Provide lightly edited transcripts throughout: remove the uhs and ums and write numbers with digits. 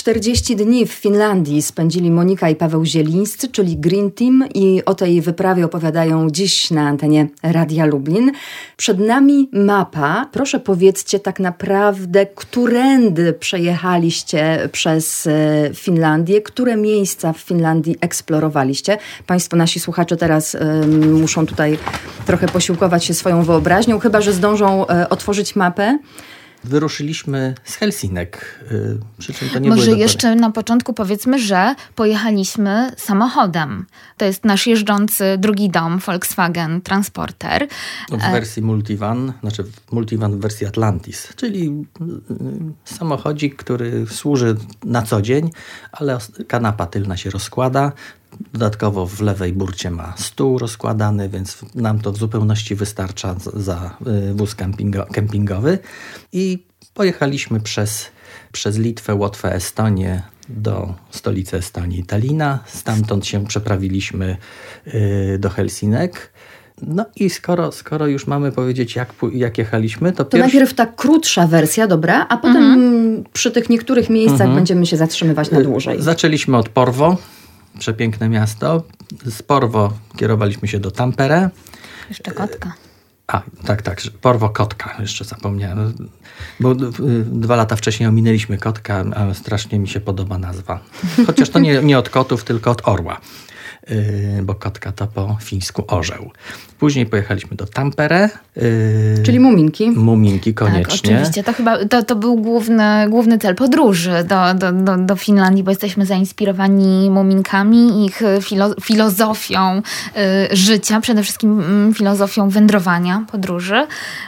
40 dni w Finlandii spędzili Monika i Paweł Zielińscy, czyli Green Team, i o tej wyprawie opowiadają dziś na antenie Radia Lublin. Przed nami mapa. Proszę powiedzcie tak naprawdę, którędy przejechaliście przez Finlandię, które miejsca w Finlandii eksplorowaliście. Państwo, nasi słuchacze teraz muszą tutaj trochę posiłkować się swoją wyobraźnią, chyba że zdążą otworzyć mapę. Wyruszyliśmy z Helsinek, przy czym to nie Może jeszcze na początku powiedzmy, że pojechaliśmy samochodem. To jest nasz jeżdżący drugi dom, Volkswagen Transporter. W wersji multivan, znaczy multivan w wersji Atlantis, czyli samochodzik, który służy na co dzień, ale kanapa tylna się rozkłada. Dodatkowo w lewej burcie ma stół rozkładany, więc nam to w zupełności wystarcza za wóz kempingowy. I pojechaliśmy przez Litwę, Łotwę, Estonię do stolicy Estonii, Talina. Stamtąd się przeprawiliśmy do Helsinek. No i skoro już mamy powiedzieć, jak jechaliśmy, to najpierw ta krótsza wersja, dobra, a potem przy tych niektórych miejscach będziemy się zatrzymywać na dłużej. Zaczęliśmy od Porvoo. Przepiękne miasto. Z Porvoo kierowaliśmy się do Tampere. Jeszcze Kotka. Tak. Porvoo Kotka. Jeszcze zapomniałem. Bo 2 lata wcześniej ominęliśmy Kotka, a strasznie mi się podoba nazwa. Chociaż to nie od kotów, tylko od orła. Bo Kotka to po fińsku orzeł. Później pojechaliśmy do Tampere. Czyli Muminki. Muminki, koniecznie. Tak, oczywiście. To chyba to był główny cel podróży do Finlandii, bo jesteśmy zainspirowani Muminkami, ich filozofią życia, przede wszystkim filozofią wędrowania, podróży.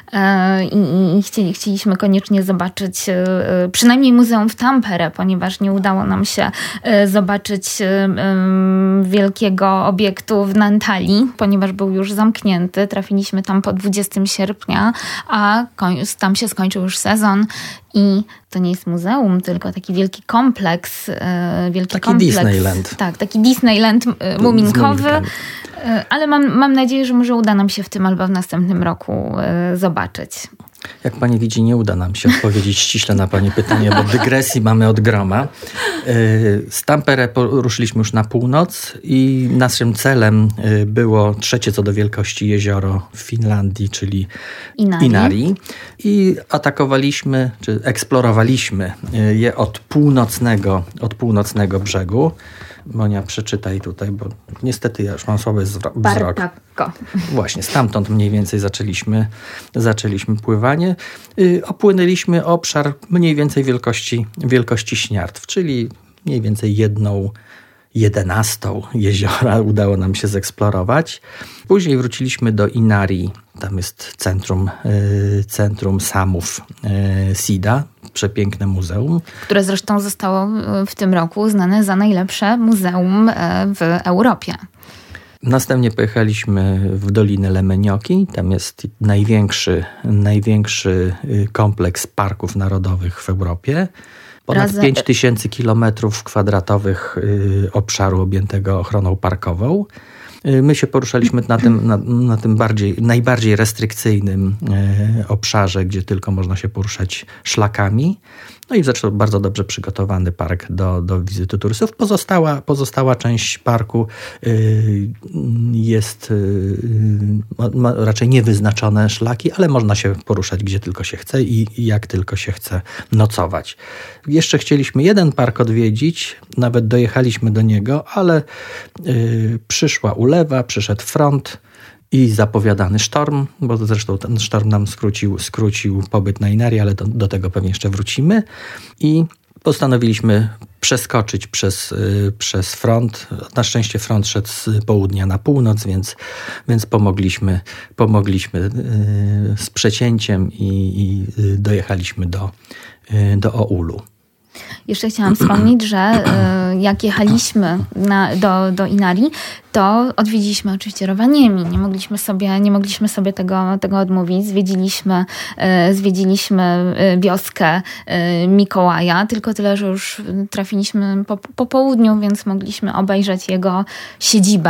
I chcieliśmy koniecznie zobaczyć przynajmniej muzeum w Tampere, ponieważ nie udało nam się zobaczyć wielkiego obiektu w Naantali, ponieważ był już zamknięty. Trafiliśmy tam po 20 sierpnia, a tam się skończył już sezon i to nie jest muzeum, tylko taki wielki kompleks. Disneyland. Tak, taki Disneyland muminkowy. Ale mam nadzieję, że może uda nam się w tym albo w następnym roku zobaczyć. Jak pani widzi, nie uda nam się odpowiedzieć ściśle na pani pytanie, bo dygresji mamy od groma. Z Tampere ruszyliśmy już na północ i naszym celem było 3. co do wielkości jezioro w Finlandii, czyli Inari. I atakowaliśmy, czy eksplorowaliśmy je od północnego brzegu. Monia, przeczytaj tutaj, bo niestety ja już mam słaby wzrok. Właśnie, stamtąd mniej więcej zaczęliśmy pływanie. Opłynęliśmy obszar mniej więcej wielkości Śniardw, czyli mniej więcej 1/11 jeziora udało nam się zeksplorować. Później wróciliśmy do Inari. Tam jest centrum Samów Sida, przepiękne muzeum. Które zresztą zostało w tym roku uznane za najlepsze muzeum w Europie. Następnie pojechaliśmy w Dolinę Lemenioki. Tam jest największy kompleks parków narodowych w Europie. Ponad 5000 km² obszaru objętego ochroną parkową. My się poruszaliśmy na tym najbardziej restrykcyjnym obszarze, gdzie tylko można się poruszać szlakami. No i zresztą bardzo dobrze przygotowany park do wizyty turystów. Pozostała część parku ma raczej niewyznaczone szlaki, ale można się poruszać gdzie tylko się chce i jak tylko się chce nocować. Jeszcze chcieliśmy jeden park odwiedzić, nawet dojechaliśmy do niego, ale przyszła ulewa, przyszedł front i zapowiadany sztorm, bo zresztą ten sztorm nam skrócił pobyt na Inari, ale do tego pewnie jeszcze wrócimy. I postanowiliśmy przeskoczyć przez front. Na szczęście front szedł z południa na północ, więc pomogliśmy z przecięciem i dojechaliśmy do Oulu. Jeszcze chciałam wspomnieć, że jak jechaliśmy do Inari, to odwiedziliśmy oczywiście Rovaniemi. Nie mogliśmy sobie tego odmówić. Zwiedziliśmy wioskę Mikołaja, tylko tyle, że już trafiliśmy po południu, więc mogliśmy obejrzeć jego siedzibę.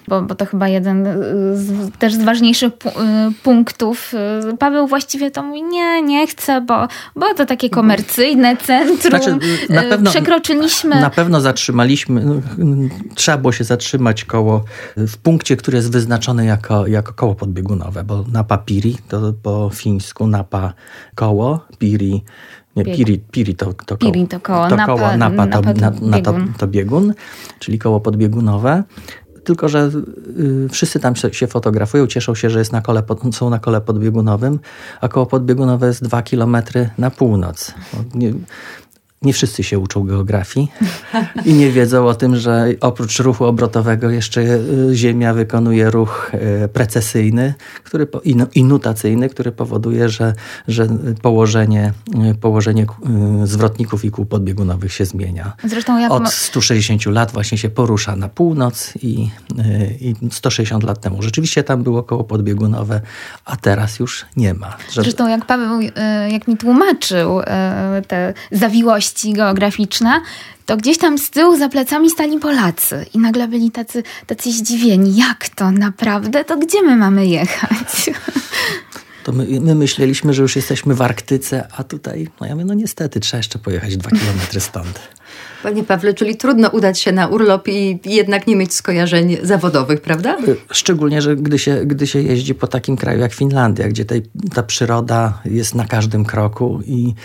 bo to chyba jeden też z ważniejszych punktów. Paweł właściwie to mówi, nie chcę, bo to takie komercyjne centrum. Znaczy, na pewno, przekroczyliśmy... Na pewno zatrzymaliśmy, trzeba było się zatrzymać w punkcie, który jest wyznaczony jako koło podbiegunowe, bo Napa Piri, to po fińsku Napa koło, Piri... Nie, Piri to koło. Piri to koło, Napa to biegun, czyli koło podbiegunowe. Tylko że wszyscy tam się fotografują, cieszą się, że są na kole podbiegunowym, a koło podbiegunowe jest 2 kilometry na północ. Nie wszyscy się uczą geografii i nie wiedzą o tym, że oprócz ruchu obrotowego jeszcze Ziemia wykonuje ruch precesyjny i nutacyjny, który powoduje, że położenie zwrotników i kół podbiegunowych się zmienia. Zresztą od 160 lat właśnie się porusza na północ i 160 lat temu rzeczywiście tam było koło podbiegunowe, a teraz już nie ma. Zresztą jak Paweł, jak mi tłumaczył te zawiłości geograficzne, to gdzieś tam z tyłu za plecami stali Polacy i nagle byli tacy zdziwieni. Jak to naprawdę? To gdzie my mamy jechać? To my myśleliśmy, że już jesteśmy w Arktyce, a tutaj, ja mówię, niestety trzeba jeszcze pojechać 2 kilometry stąd. Panie Pawle, czyli trudno udać się na urlop i jednak nie mieć skojarzeń zawodowych, prawda? Szczególnie, że gdy się jeździ po takim kraju jak Finlandia, gdzie ta przyroda jest na każdym kroku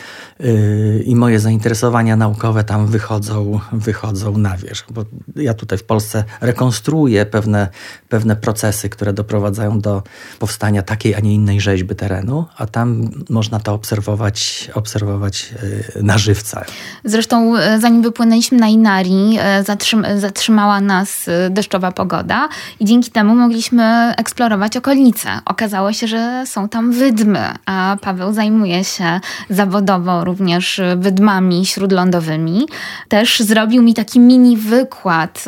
i moje zainteresowania naukowe tam wychodzą na wierzch. Bo ja tutaj w Polsce rekonstruuję pewne procesy, które doprowadzają do powstania takiej, a nie innej rzeźby terenu, a tam można to obserwować na żywca. Zresztą zanim wypłynęliśmy na Inari, zatrzymała nas deszczowa pogoda i dzięki temu mogliśmy eksplorować okolice. Okazało się, że są tam wydmy, a Paweł zajmuje się zawodowo również wydmami śródlądowymi. Też zrobił mi taki mini wykład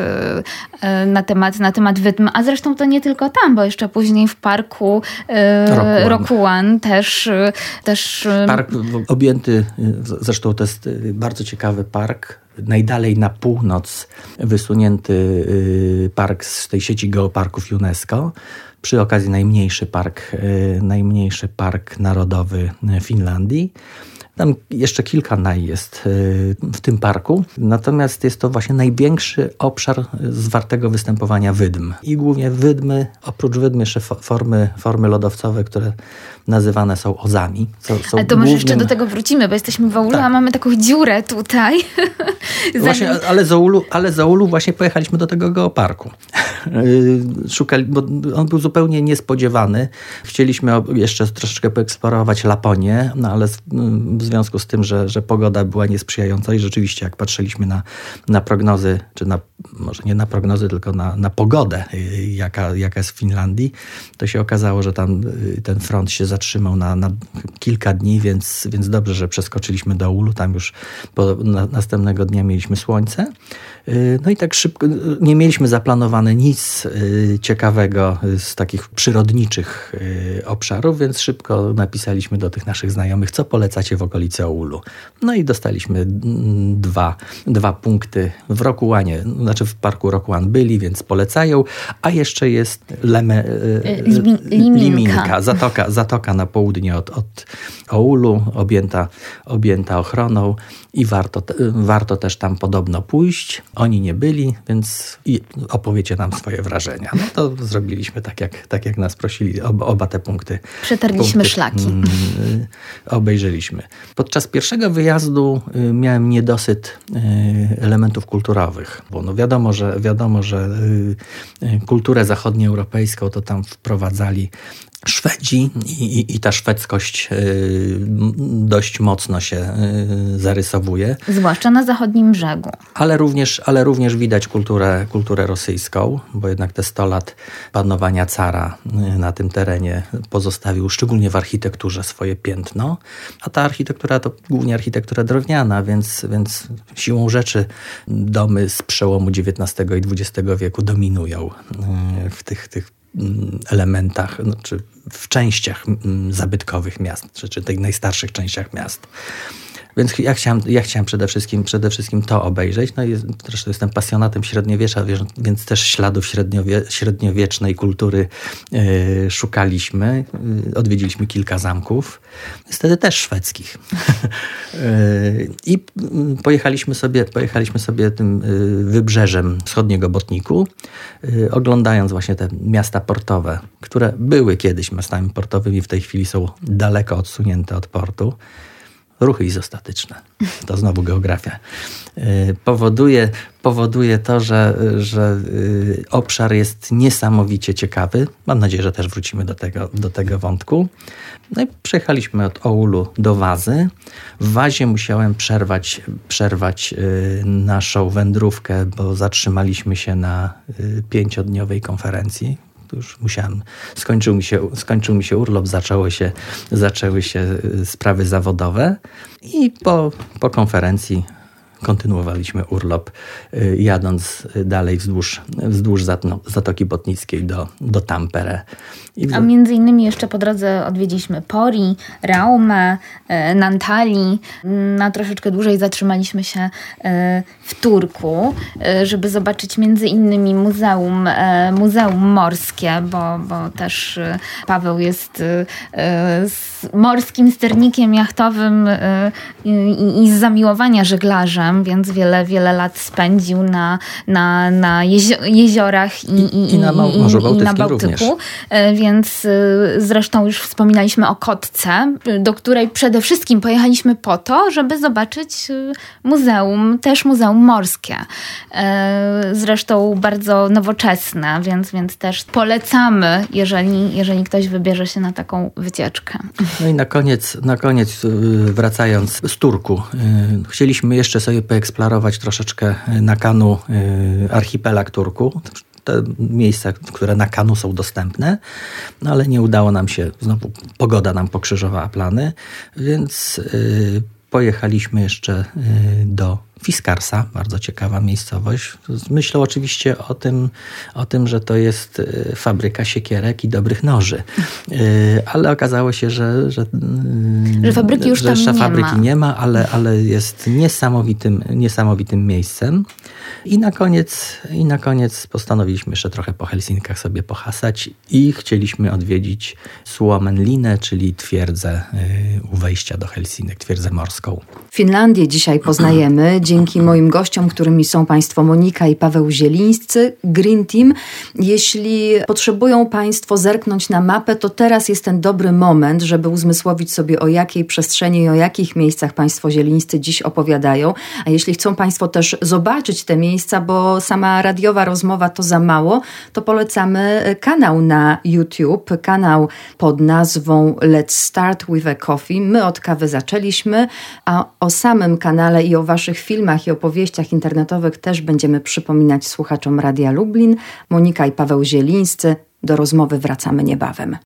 na temat wydm, a zresztą to nie tylko tam, bo jeszcze później w parku Rokuan też... Park objęty, zresztą to jest bardzo ciekawy park, najdalej na północ wysunięty park z tej sieci geoparków UNESCO. Przy okazji najmniejszy park narodowy Finlandii. Tam jeszcze kilka naj jest w tym parku, natomiast jest to właśnie największy obszar zwartego występowania wydm. I głównie wydmy, oprócz wydm jeszcze formy lodowcowe, które nazywane są ozami. Ale to może jeszcze do tego wrócimy, bo jesteśmy w Oulu, tak. A mamy taką dziurę tutaj. Właśnie, ale z Oulu właśnie pojechaliśmy do tego geoparku. Szukali, bo on był zupełnie niespodziewany. Chcieliśmy jeszcze troszeczkę poeksplorować Laponię, ale w związku z tym, że pogoda była niesprzyjająca i rzeczywiście jak patrzyliśmy na prognozy, czy może nie na prognozy, tylko na pogodę, jaka jest w Finlandii, to się okazało, że tam ten front się zatrzymał na kilka dni, więc dobrze, że przeskoczyliśmy do Oulu. Tam już następnego dnia mieliśmy słońce. No i tak szybko, nie mieliśmy zaplanowane nic ciekawego z takich przyrodniczych obszarów, więc szybko napisaliśmy do tych naszych znajomych, co polecacie w okolicy Oulu. No i dostaliśmy dwa punkty w Rokuanie, znaczy w parku Rokuan byli, więc polecają, a jeszcze jest Liminka, zatoka na południe od Oulu, objęta ochroną i warto też tam podobno pójść. Oni nie byli, więc opowiecie nam swoje wrażenia. No to zrobiliśmy tak jak nas prosili. Oba te punkty. Przetarliśmy szlaki. Obejrzeliśmy. Podczas pierwszego wyjazdu miałem niedosyt elementów kulturowych, bo no wiadomo, że kulturę zachodnioeuropejską to tam wprowadzali Szwedzi i ta szwedzkość dość mocno się zarysowuje. Zwłaszcza na zachodnim brzegu. Ale również widać kulturę rosyjską, bo jednak te 100 lat panowania cara na tym terenie pozostawił szczególnie w architekturze swoje piętno. A ta architektura to głównie architektura drewniana, więc siłą rzeczy domy z przełomu XIX i XX wieku dominują w tych elementach, czy w częściach zabytkowych miast, czy tych najstarszych częściach miast. Więc ja chciałem przede wszystkim to obejrzeć. No i zresztą jestem pasjonatem średniowiecza, więc też śladów średniowiecznej kultury szukaliśmy. Odwiedziliśmy kilka zamków, niestety też szwedzkich. I pojechaliśmy sobie tym wybrzeżem wschodniego Botniku, oglądając właśnie te miasta portowe, które były kiedyś miastami portowymi, w tej chwili są daleko odsunięte od portu. Ruchy izostatyczne. To znowu geografia. Powoduje to, że obszar jest niesamowicie ciekawy. Mam nadzieję, że też wrócimy do tego wątku. No i przejechaliśmy od Oulu do Wazy. W Wazie musiałem przerwać naszą wędrówkę, bo zatrzymaliśmy się na 5-dniowej konferencji. Już skończył mi się urlop, zaczęły się sprawy zawodowe i po konferencji kontynuowaliśmy urlop, jadąc dalej wzdłuż Zatoki Botnickiej do Tampere. A między innymi jeszcze po drodze odwiedziliśmy Pori, Raumę, Naantali. Na troszeczkę dłużej zatrzymaliśmy się w Turku, żeby zobaczyć między innymi muzeum morskie, bo też Paweł jest morskim sternikiem jachtowym i z zamiłowania żeglarzem, więc wiele lat spędził na jeziorach i na Bałtyku. Również. Więc zresztą już wspominaliśmy o Kotce, do której przede wszystkim pojechaliśmy po to, żeby zobaczyć muzeum morskie. Zresztą bardzo nowoczesne, więc też polecamy, jeżeli ktoś wybierze się na taką wycieczkę. No i na koniec wracając z Turku, chcieliśmy jeszcze sobie poeksplorować troszeczkę na Kanu archipelag Turku. Te miejsca, które na Kanu są dostępne, no ale nie udało nam się, znowu pogoda nam pokrzyżowała plany, więc pojechaliśmy jeszcze do Fiskarsa, bardzo ciekawa miejscowość. Myślę oczywiście o tym, że to jest fabryka siekierek i dobrych noży. Ale okazało się, że fabryki już tam nie ma, ale jest niesamowitym miejscem. I na koniec postanowiliśmy jeszcze trochę po Helsinkach sobie pohasać i chcieliśmy odwiedzić Suomenlinę, czyli twierdzę u wejścia do Helsinek, twierdzę morską. Finlandię dzisiaj poznajemy dzięki moim gościom, którymi są Państwo Monika i Paweł Zielińscy, Green Team. Jeśli potrzebują Państwo zerknąć na mapę, to teraz jest ten dobry moment, żeby uzmysłowić sobie, o jakiej przestrzeni i o jakich miejscach Państwo Zielińscy dziś opowiadają. A jeśli chcą Państwo też zobaczyć te miejsca, bo sama radiowa rozmowa to za mało, to polecamy kanał na YouTube, kanał pod nazwą Let's Start with a Coffee. My od kawy zaczęliśmy, a o samym kanale i o Waszych filmach i opowieściach internetowych też będziemy przypominać słuchaczom Radia Lublin. Monika i Paweł Zielińscy. Do rozmowy wracamy niebawem.